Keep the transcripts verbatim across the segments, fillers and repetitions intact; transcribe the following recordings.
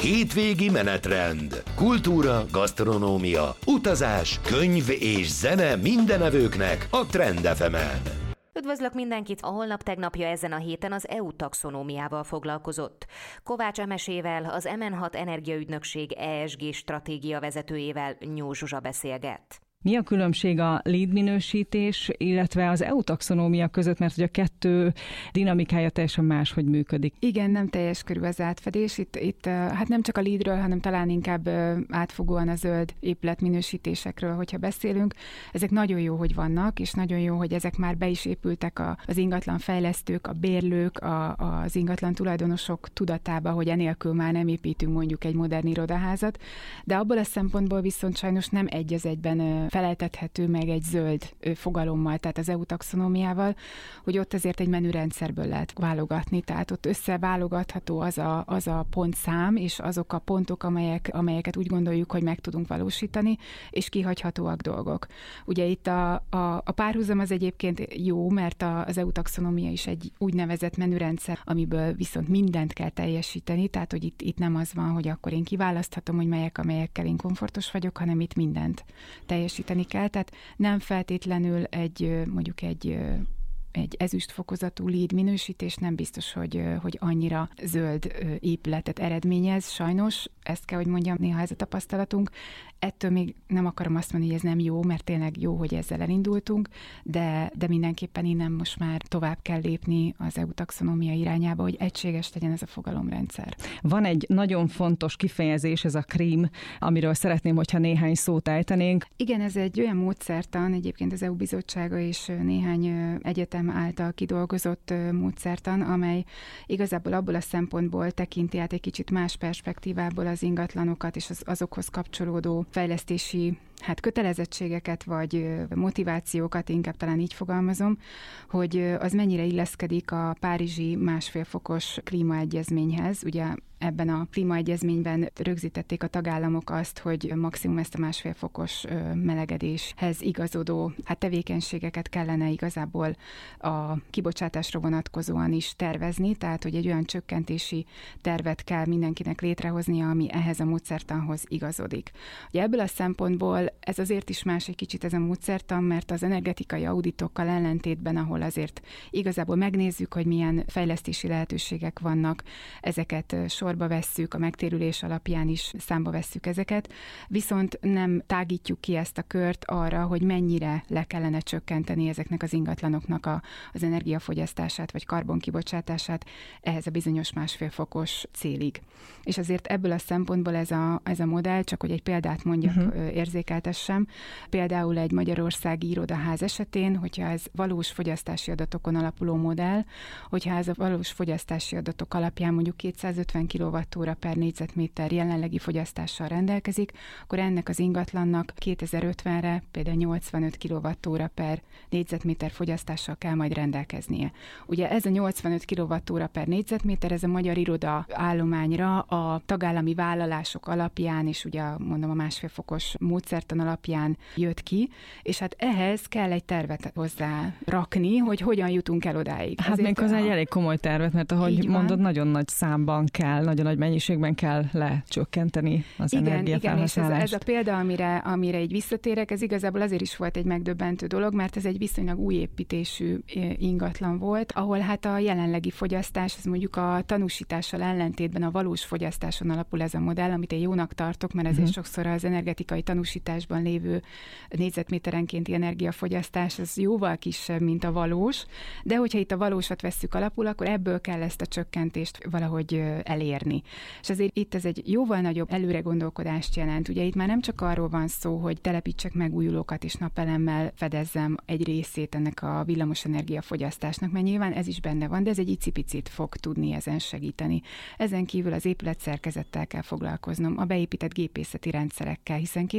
Hétvégi menetrend. Kultúra, gasztronómia, utazás, könyv és zene mindenevőknek a Trend ef emen. Üdvözlök mindenkit! A Holnap tegnapja ezen a héten az é u taxonómiával foglalkozott. Kovács Emesével, az em en hat Energiaügynökség é es gé stratégia vezetőjével Nyó Zsuzsa beszélgett. Mi a különbség a LEED minősítés, illetve az é u taxonómia között, mert hogy a kettő dinamikája teljesen máshogy működik? Igen, nem teljes körű az átfedés. Itt, itt hát nem csak a LEED-ről, hanem talán inkább átfogóan a zöld épületminősítésekről, hogyha beszélünk. Ezek nagyon jó, hogy vannak, és nagyon jó, hogy ezek már be is épültek az ingatlan fejlesztők, a bérlők, a, az ingatlan tulajdonosok tudatába, hogy enélkül már nem építünk mondjuk egy modern irodaházat, de abból a szempontból viszont sajnos nem egy az egyben feleltethető meg egy zöld fogalommal, tehát az é u taxonómiával, hogy ott azért egy menürendszerből lehet válogatni, tehát ott összeválogatható az a, az a pontszám, és azok a pontok, amelyek, amelyeket úgy gondoljuk, hogy meg tudunk valósítani, és kihagyhatóak dolgok. Ugye itt a, a, a párhuzam az egyébként jó, mert a, az é u taxonómia is egy úgynevezett menürendszer, amiből viszont mindent kell teljesíteni, tehát hogy itt, itt nem az van, hogy akkor én kiválaszthatom, hogy melyek, amelyekkel én komfortos vagyok, hanem itt mindent teljesíteni kell, tehát nem feltétlenül egy, mondjuk egy egy ezüst fokozatú LEED minősítés nem biztos, hogy, hogy annyira zöld épületet eredményez, sajnos, ezt kell, hogy mondjam, néha ez a tapasztalatunk. Ettől még nem akarom azt mondani, hogy ez nem jó, mert tényleg jó, hogy ezzel elindultunk, de, de mindenképpen innen most már tovább kell lépni az é u taxonómia irányába, hogy egységes legyen ez a fogalomrendszer. Van egy nagyon fontos kifejezés, ez a krím, amiről szeretném, hogyha néhány szót ejtenénk. Igen, ez egy olyan módszertan, egyébként az é u bizottsága és néhány egyetem által kidolgozott módszertan, amely igazából abból a szempontból tekinti át egy kicsit más perspektívából az ingatlanokat és az azokhoz kapcsolódó fejlesztési hát kötelezettségeket vagy motivációkat, inkább talán így fogalmazom, hogy az mennyire illeszkedik a párizsi másfél fokos klímaegyezményhez. Ugye ebben a klímaegyezményben rögzítették a tagállamok azt, hogy maximum ezt a másfél fokos melegedéshez igazodó hát tevékenységeket kellene igazából a kibocsátásra vonatkozóan is tervezni, tehát hogy egy olyan csökkentési tervet kell mindenkinek létrehoznia, ami ehhez a módszertanhoz igazodik. Ugye ebből a szempontból ez azért is más egy kicsit ez a módszertan, mert az energetikai auditokkal ellentétben, ahol azért igazából megnézzük, hogy milyen fejlesztési lehetőségek vannak, ezeket sorba vesszük, a megtérülés alapján is számba vesszük ezeket, viszont nem tágítjuk ki ezt a kört arra, hogy mennyire le kellene csökkenteni ezeknek az ingatlanoknak a, az energiafogyasztását vagy karbonkibocsátását ehhez a bizonyos másfél fokos célig. És azért ebből a szempontból ez a, ez a modell, csak hogy egy példát mondjak, uh-huh. érzékeltessem, például egy magyarországi irodaház esetén, hogyha ez valós fogyasztási adatokon alapuló modell, hogyha ez a valós fogyasztási adatok alapján mondjuk kétszázötven kilovattóra per négyzetméter jelenlegi fogyasztással rendelkezik, akkor ennek az ingatlannak kétezer-ötvenre például nyolcvanöt kilovattóra per négyzetméter fogyasztással kell majd rendelkeznie. Ugye ez a nyolcvanöt kilovattóra per négyzetméter, ez a magyar iroda állományra a tagállami vállalások alapján, és ugye mondom a másfél fokos módszertan alapján jött ki, és hát ehhez kell egy tervet hozzá rakni, hogy hogyan jutunk el odáig. Hát még az egy elég komoly tervet, mert ahogy mondod, nagyon nagy számban kell, nagyon nagy mennyiségben kell lecsökkenteni az igen, energiafelhasználást. Igen, és ez, ez a példa, amire, amire így visszatérek, ez igazából azért is volt egy megdöbbentő dolog, mert ez egy viszonylag új építésű ingatlan volt, ahol hát a jelenlegi fogyasztás, ez mondjuk a tanúsítással ellentétben a valós fogyasztáson alapul ez a modell, amit én jónak tartok, mert ezért uh-huh. sokszor az energetikai tanúsításban lévő négyzetméterenkénti energiafogyasztás az jóval kisebb, mint a valós, de hogyha itt a valósat vesszük alapul, akkor ebből kell ezt a csökkentést valahogy elérni. És azért itt ez egy jóval nagyobb előre gondolkodást jelent. Ugye itt már nem csak arról van szó, hogy telepítsek megújulókat és napelemmel fedezzem egy részét ennek a villamosenergia fogyasztásnak, mert nyilván ez is benne van, de ez egy icipicit fog tudni ezen segíteni. Ezen kívül az épületszerkezettel kell foglalkoznom, a beépített gépészeti rendszerekkel, hiszen kétezer-ötvenre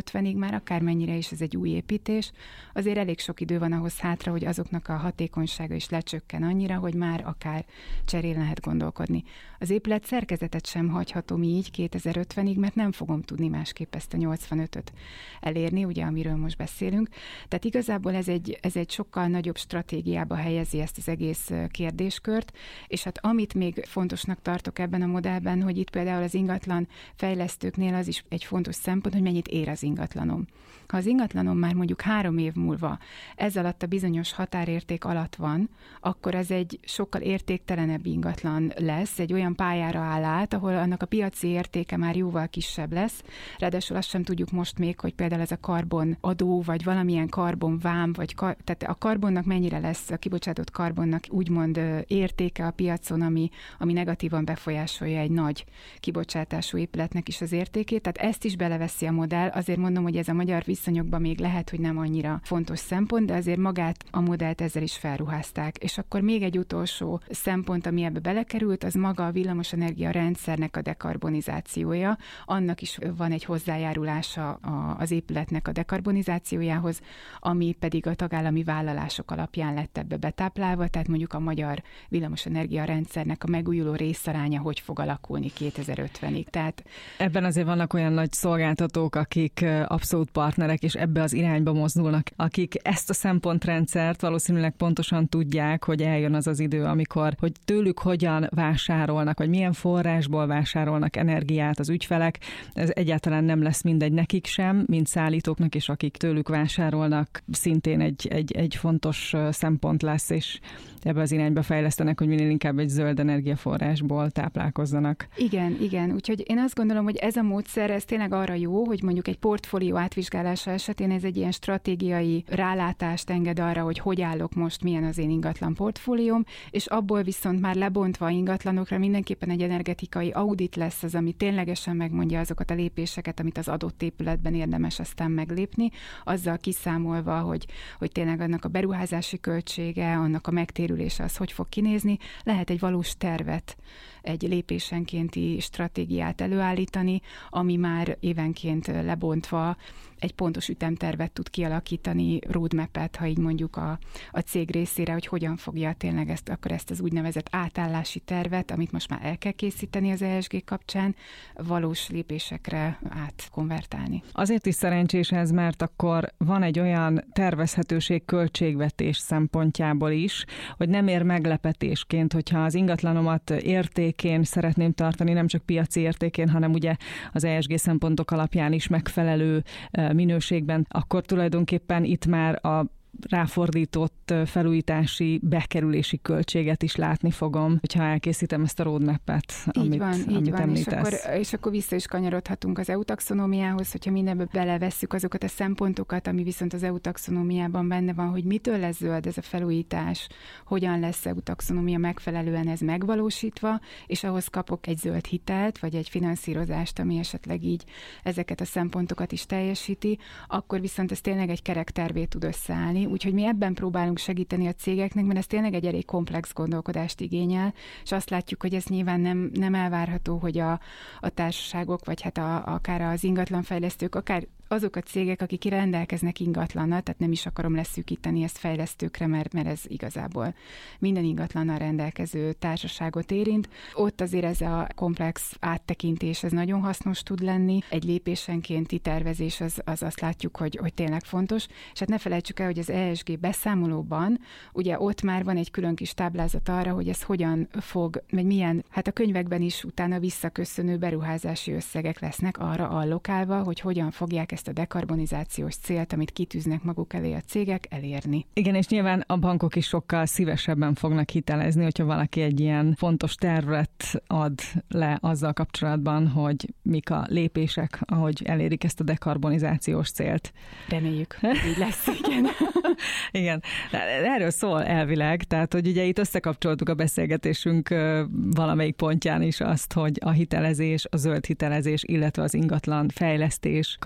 kétezer-ötvenig már akármennyire is ez egy új építés, azért elég sok idő van ahhoz hátra, hogy azoknak a hatékonysága is lecsökken annyira, hogy már akár cserén lehet gondolkodni. Az épület szerkezetet sem hagyhatom így kétezer-ötvenig, mert nem fogom tudni másképp ezt a nyolcvanötöt elérni, ugye, amiről most beszélünk. Tehát igazából ez egy, ez egy sokkal nagyobb stratégiába helyezi ezt az egész kérdéskört, és hát amit még fontosnak tartok ebben a modellben, hogy itt például az ingatlan fejlesztőknél az is egy fontos szempont, hogy mennyit ér az ingatlanom. Ha az ingatlanom már mondjuk három év múlva ez alatt a bizonyos határérték alatt van, akkor ez egy sokkal értéktelenebb ingatlan lesz, egy olyan pályára áll át, ahol annak a piaci értéke már jóval kisebb lesz. Ráadásul azt sem tudjuk most még, hogy például ez a karbonadó, vagy valamilyen karbonvám, vagy kar, tehát a karbonnak mennyire lesz, a kibocsátott karbonnak úgymond értéke a piacon, ami, ami negatívan befolyásolja egy nagy kibocsátású épületnek is az értékét. Tehát ezt is beleveszi a modell. Azért mondom, hogy ez a magyar viszonyokban még lehet, hogy nem annyira fontos szempont, de azért magát a modellt ezzel is felruházták. És akkor még egy utolsó szempont, ami ebbe belekerült, az maga a villamosenergia rendszernek a dekarbonizációja. Annak is van egy hozzájárulása az épületnek a dekarbonizációjához, ami pedig a tagállami vállalások alapján lett ebbe betáplálva, tehát mondjuk a magyar villamosenergia rendszernek a megújuló részaránya hogy fog alakulni kétezer-ötvenig. Tehát ebben azért vannak olyan nagy szolgáltatók, akik abszolút partnerek, és ebbe az irányba mozdulnak, akik ezt a szempontrendszert valószínűleg pontosan tudják, hogy eljön az az idő, amikor, hogy tőlük hogyan vásárolnak, vagy milyen forrásból vásárolnak energiát az ügyfelek. Ez egyáltalán nem lesz mindegy nekik sem, mint szállítóknak, és akik tőlük vásárolnak, szintén egy, egy, egy fontos szempont lesz, és ebbe az irányba fejlesztenek, hogy minél inkább egy zöld energiaforrásból táplálkozzanak. Igen, igen. Úgyhogy én azt gondolom, hogy ez a módszer, ez tényleg arra jó, hogy mondjuk egy portfólió átvizsgálása esetén ez egy ilyen stratégiai rálátást enged arra, hogy hogy állok most, milyen az én ingatlan portfólióm, és abból viszont már lebontva ingatlanokra mindenképpen egy energetikai audit lesz az, ami ténylegesen megmondja azokat a lépéseket, amit az adott épületben érdemes aztán meglépni, azzal kiszámolva, hogy, hogy tényleg annak a beruházási költsége, annak a megtérülése az hogy fog kinézni, lehet egy valós tervet, egy lépésenkénti stratégiát előállítani, ami már évenként lebontva egy pontos ütemtervet tud kialakítani, roadmap-et, ha így mondjuk a, a cég részére, hogy hogyan fogja tényleg ezt, akkor ezt az úgynevezett átállási tervet, amit most már el kell készíteni az E S G kapcsán, valós lépésekre átkonvertálni. Azért is szerencsés ez, mert akkor van egy olyan tervezhetőség költségvetés szempontjából is, hogy nem ér meglepetésként, hogyha az ingatlanomat értékén szeretném tartani, nem csak piaci értékén, hanem ugye az E S G szempontok alapján is megfelelő minőségben, akkor tulajdonképpen itt már a ráfordított felújítási, bekerülési költséget is látni fogom, hogyha elkészítem ezt a roadmap-et, amit, így van, amit így van. És említesz. akkor, és akkor vissza is kanyarodhatunk az E U taxonómiához, hogyha mindenbe belevesszük azokat a szempontokat, ami viszont az E U taxonómiában benne van, hogy mitől lesz zöld ez a felújítás, hogyan lesz E U taxonómia megfelelően ez megvalósítva, és ahhoz kapok egy zöld hitelt, vagy egy finanszírozást, ami esetleg így ezeket a szempontokat is teljesíti, akkor viszont ez tényleg egy kerek tervét tud összeállni. Úgyhogy mi ebben próbálunk segíteni a cégeknek, mert ez tényleg egy elég komplex gondolkodást igényel, és azt látjuk, hogy ez nyilván nem, nem elvárható, hogy a, a társaságok, vagy hát a, akár az ingatlanfejlesztők, akár azok a cégek, akik rendelkeznek ingatlannal, tehát nem is akarom leszűkíteni ezt fejlesztőkre, mert, mert ez igazából minden ingatlannal rendelkező társaságot érint. Ott azért ez a komplex áttekintés, ez nagyon hasznos tud lenni. Egy lépésenkénti tervezés, az, az azt látjuk, hogy, hogy tényleg fontos. És hát ne felejtsük el, hogy az E S G beszámolóban, ugye ott már van egy külön kis táblázat arra, hogy ez hogyan fog, vagy milyen, hát a könyvekben is utána visszaköszönő beruházási összegek lesznek arra allokálva, hogy hogyan fogják ezt a dekarbonizációs célt, amit kitűznek maguk elé a cégek, elérni. Igen, és nyilván a bankok is sokkal szívesebben fognak hitelezni, hogyha valaki egy ilyen fontos tervet ad le azzal kapcsolatban, hogy mik a lépések, ahogy elérik ezt a dekarbonizációs célt. Reméljük, így lesz, igen. Igen, erről szól elvileg, tehát hogy ugye itt összekapcsoltuk a beszélgetésünk valamelyik pontján is azt, hogy a hitelezés, a zöld hitelezés, illetve az ingatlan fejlesztés, karbantartás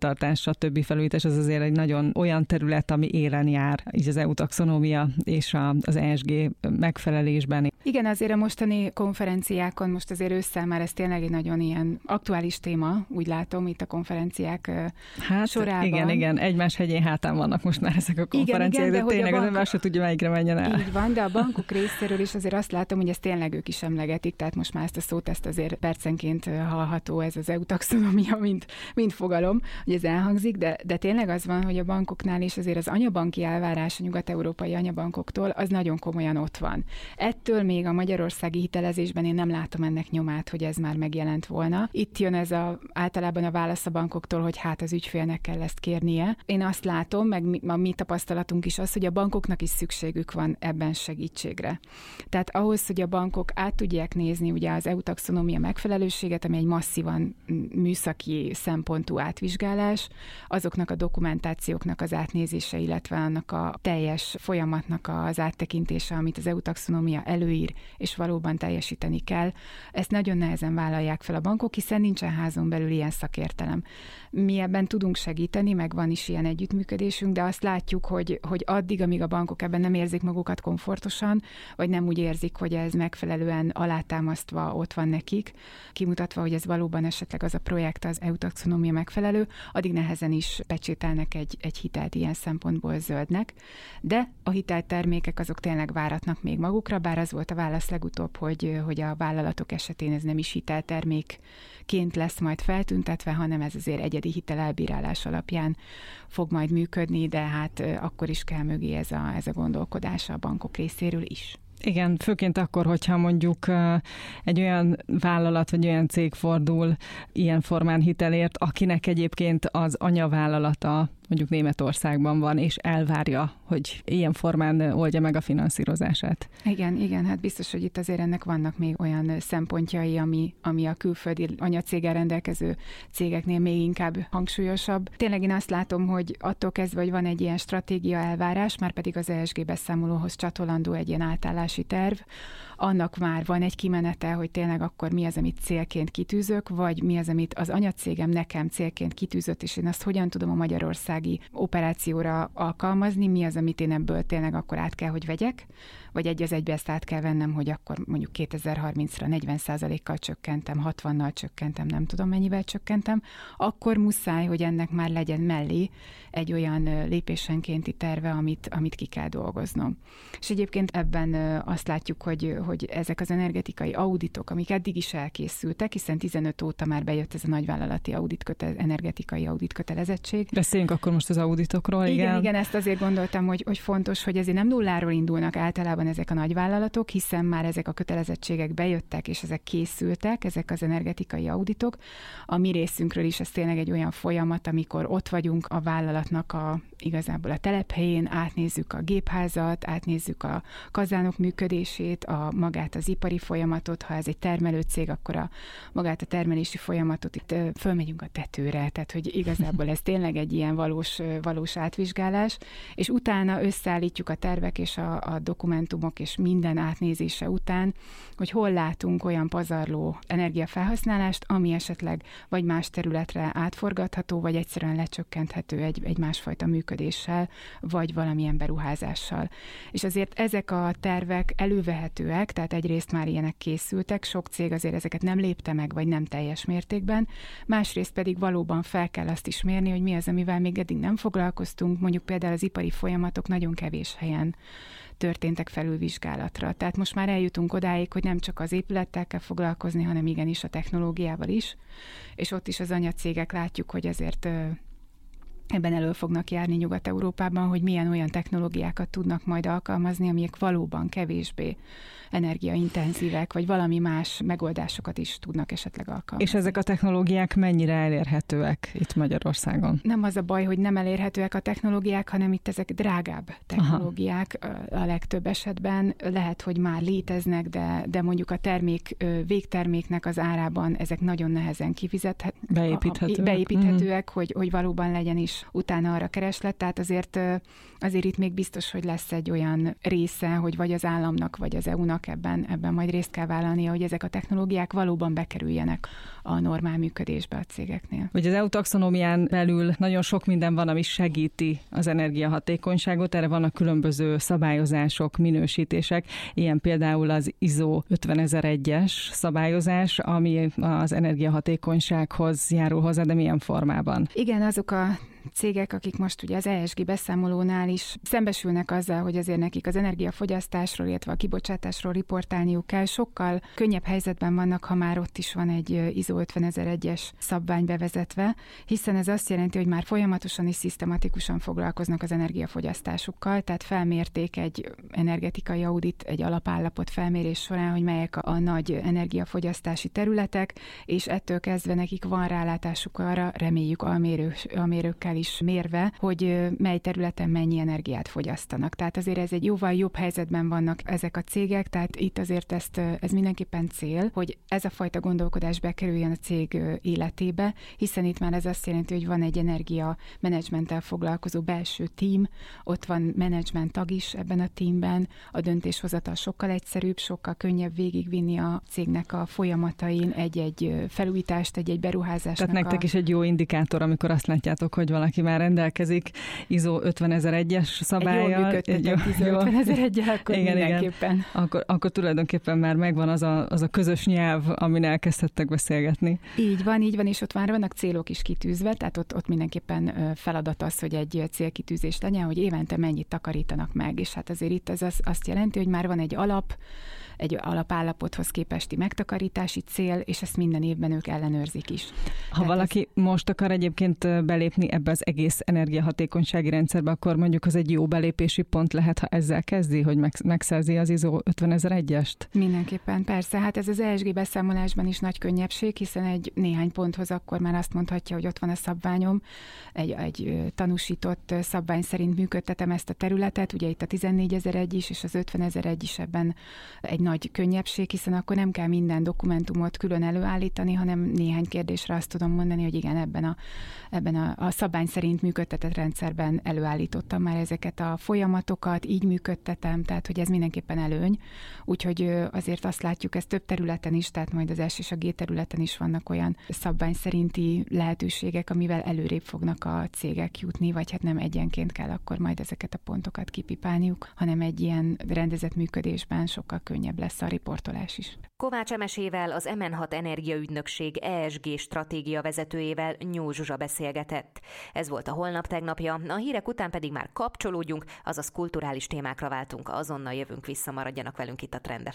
fenntartás, a többi felújítás, az azért egy nagyon olyan terület, ami élen jár, így az é u taxonómia és az é es gé megfelelésben. Igen, azért a mostani konferenciákon, most azért ősszel már ez tényleg egy nagyon ilyen aktuális téma, úgy látom itt a konferenciák hát, sorában. Igen, igen, egymás hegyén hátán vannak most már ezek a konferenciák, igen, igen, de, de tényleg bank... az ember se tudja, melyikre menjen el. Így van, de a bankok részéről is azért azt látom, hogy ezt tényleg ők is emlegetik, tehát most már ezt a szót, ezt azért percenként hallható, ez az é u taxonomia, mint, mint fogalom, hogy ez elhangzik, de, de tényleg az van, hogy a bankoknál is azért az anyabanki elvárás a nyugat-európai anyabankoktól az nagyon komolyan ott van. Ettől még a magyarországi hitelezésben én nem látom ennek nyomát, hogy ez már megjelent volna. Itt jön ez a, általában a válasz a bankoktól, hogy hát az ügyfélnek kell ezt kérnie. Én azt látom, meg mi, a mi tapasztalatunk is az, hogy a bankoknak is szükségük van ebben segítségre. Tehát ahhoz, hogy a bankok át tudják nézni ugye az é u taxonómia megfelelőséget, ami egy masszívan műszaki szempontú átvizsgálás, azoknak a dokumentációknak az átnézése, illetve annak a teljes folyamatnak az áttekintése, amit az é u taxonómia előír, és valóban teljesíteni kell. Ezt nagyon nehezen vállalják fel a bankok, hiszen nincsen házon belül ilyen szakértelem. Mi ebben tudunk segíteni, meg van is ilyen együttműködésünk, de azt látjuk, hogy, hogy addig, amíg a bankok ebben nem érzik magukat komfortosan, vagy nem úgy érzik, hogy ez megfelelően alátámasztva ott van nekik, kimutatva, hogy ez valóban esetleg az a projekt az é u taxonómia megfelelő, addig nehezen is pecsételnek egy, egy hitelt ilyen szempontból zöldnek, de a hiteltermékek azok tényleg váratnak még magukra, bár az volt a válasz legutóbb, hogy, hogy a vállalatok esetén ez nem is hiteltermékként lesz majd feltüntetve, hanem ez azért egyedi hitelelbírálás alapján fog majd működni, de hát akkor is kell mögé ez a, ez a gondolkodás a bankok részéről is. Igen, főként akkor, hogyha mondjuk egy olyan vállalat vagy olyan cég fordul ilyen formán hitelért, akinek egyébként az anyavállalata mondjuk Németországban van, és elvárja, hogy ilyen formán oldja meg a finanszírozását. Igen, igen, hát biztos, hogy itt azért ennek vannak még olyan szempontjai, ami, ami a külföldi anyacéggel rendelkező cégeknél még inkább hangsúlyosabb. Tényleg én azt látom, hogy attól kezdve, hogy van egy ilyen stratégia elvárás, már pedig az é es gé beszámolóhoz csatolandó egy ilyen átállási terv, annak már van egy kimenete, hogy tényleg akkor mi az, amit célként kitűzök, vagy mi az, amit az anyacégem nekem célként kitűzött, és én azt hogyan tudom a magyarországi operációra alkalmazni, mi az, amit én ebből tényleg akkor át kell, hogy vegyek, vagy egy az egybe ezt át kell vennem, hogy akkor mondjuk kétezer-harmincra negyven százalékkal csökkentem, hatvannal csökkentem, nem tudom mennyivel csökkentem, akkor muszáj, hogy ennek már legyen mellé egy olyan lépésenkénti terve, amit, amit ki kell dolgoznom. És egyébként ebben azt látjuk, hogy, hogy ezek az energetikai auditok, amik eddig is elkészültek, hiszen tizenöt óta már bejött ez a nagyvállalati audit köte, energetikai audit kötelezettség. Beszéljünk akkor most az auditokról, igen. Igen, igen, ezt azért gondoltam, hogy, hogy fontos, hogy ezért nem nulláról indulnak általában ezek a nagyvállalatok, hiszen már ezek a kötelezettségek bejöttek, és ezek készültek, ezek az energetikai auditok. A mi részünkről is ez tényleg egy olyan folyamat, amikor ott vagyunk a vállalatnak a, igazából a telephelyén, átnézzük a gépházat, átnézzük a kazánok működését, a magát az ipari folyamatot, ha ez egy termelő cég, akkor a magát a termelési folyamatot, itt fölmegyünk a tetőre, tehát hogy igazából ez tényleg egy ilyen valós, valós átvizsgálás, és utána összeállítjuk a tervek és a, a dokumentumok és minden átnézése után, hogy hol látunk olyan pazarló energiafelhasználást, ami esetleg vagy más területre átforgatható, vagy egyszerűen lecsökkenthető egy, egy másfajta működéssel, vagy valamilyen beruházással. És azért ezek a tervek elővehetőek, tehát egyrészt már ilyenek készültek, sok cég azért ezeket nem lépte meg, vagy nem teljes mértékben, másrészt pedig valóban fel kell azt is mérni, hogy mi az, amivel még eddig nem foglalkoztunk, mondjuk például az ipari folyamatok nagyon kevés helyen történtek felülvizsgálatra. Tehát most már eljutunk odáig, hogy nem csak az épülettel kell foglalkozni, hanem igenis a technológiával is, és ott is az anyacégek látjuk, hogy ezért ebben elő fognak járni Nyugat-Európában, hogy milyen olyan technológiákat tudnak majd alkalmazni, amik valóban kevésbé energiaintenzívek, vagy valami más megoldásokat is tudnak esetleg alkalmazni. És ezek a technológiák mennyire elérhetőek itt Magyarországon? Nem az a baj, hogy nem elérhetőek a technológiák, hanem itt ezek drágább technológiák. Aha. A legtöbb esetben lehet, hogy már léteznek, de, de mondjuk a termék, végterméknek az árában ezek nagyon nehezen kifizethetőek. Beépíthetőek. Beépíthetőek, mm. hogy, hogy valóban legyen is és utána arra kereslet, tehát azért, azért itt még biztos, hogy lesz egy olyan része, hogy vagy az államnak, vagy az é u-nak ebben, ebben majd részt kell vállalnia, hogy ezek a technológiák valóban bekerüljenek a normál működésbe a cégeknél. Hogy az é u taxonómián belül nagyon sok minden van, ami segíti az energiahatékonyságot, erre vannak különböző szabályozások, minősítések, ilyen például az i es o ötvenezer-egyes szabályozás, ami az energiahatékonysághoz járul hozzá, de milyen formában? Igen, azok a cégek, akik most ugye az é es gé beszámolónál is szembesülnek azzal, hogy azért nekik az energiafogyasztásról, illetve a kibocsátásról riportálniuk kell, sokkal könnyebb helyzetben vannak, ha már ott is van egy i es o ötvenezer-egyes szabvány bevezetve, hiszen ez azt jelenti, hogy már folyamatosan és szisztematikusan foglalkoznak az energiafogyasztásukkal, tehát felmérték egy energetikai audit, egy alapállapot felmérés során, hogy melyek a, a nagy energiafogyasztási területek, és ettől kezdve nekik van rálátásuk arra, reméljük almérő, almérőkkel is mérve, hogy mely területen mennyi energiát fogyasztanak. Tehát azért ez egy jóval jobb helyzetben vannak ezek a cégek, tehát itt azért ezt, ez mindenképpen cél, hogy ez a fajta gondolkodás bekerüljön a cég életébe, hiszen itt már ez azt jelenti, hogy van egy energia menedzsmenttel foglalkozó belső tím, ott van menedzsment tag is ebben a tímben, a döntéshozatal sokkal egyszerűbb, sokkal könnyebb végigvinni a cégnek a folyamatain egy-egy felújítást, egy-egy beruházásnak. Tehát nektek a... is egy jó indikátor, amikor azt látjátok, hogy valaki már rendelkezik i es o ötvenezer-egyes szabállyal. Egy jól működtetett i es o ötvenezer-egyel, akkor igen, mindenképpen. Igen. Akkor, akkor tulajdonképpen már megvan az a, az a közös nyelv, amin elkezdhettek beszélgetni. Így van, így van, és ott már vannak célok is kitűzve, tehát ott, ott mindenképpen feladat az, hogy egy célkitűzés legyen, hogy évente mennyit takarítanak meg, és hát azért itt az, az azt jelenti, hogy már van egy alap, egy alapállapothoz képesti megtakarítási cél, és ezt minden évben ők ellenőrzik is. Ha Tehát valaki ez... most akar egyébként belépni ebbe az egész energiahatékonysági rendszerbe, akkor mondjuk az egy jó belépési pont lehet, ha ezzel kezdi, hogy megszerzi az i es o ötvenezer-egyest? Mindenképpen, persze. Hát ez az é es gé beszámolásban is nagy könnyebbség, hiszen egy néhány ponthoz akkor már azt mondhatja, hogy ott van a szabványom, egy, egy tanúsított szabvány szerint működtetem ezt a területet, ugye itt a tizennégyezer-egy is, és az ötvenezer-egy is ebben egy nagy könnyebbség, hiszen akkor nem kell minden dokumentumot külön előállítani, hanem néhány kérdésre azt tudom mondani, hogy igen, ebben a, ebben a, a szabvány szerint működtetett rendszerben előállítottam már ezeket a folyamatokat, így működtetem, tehát hogy ez mindenképpen előny. Úgyhogy azért azt látjuk, ez több területen is, tehát majd az S és a G területen is vannak olyan szabvány szerinti lehetőségek, amivel előrébb fognak a cégek jutni, vagy hát nem egyenként kell akkor majd ezeket a pontokat kipipálniuk, hanem egy ilyen rendezett működésben sokkal könnyebb lesz a riportolás is. Kovács Emesével, az em en hat Energiaügynökség é es gé stratégia vezetőjével Nyó Zsuzsa beszélgetett. Ez volt a Holnap tegnapja, a hírek után pedig már kapcsolódjunk, azaz kulturális témákra váltunk, azonnal jövünk vissza, maradjanak velünk itt a Trend ef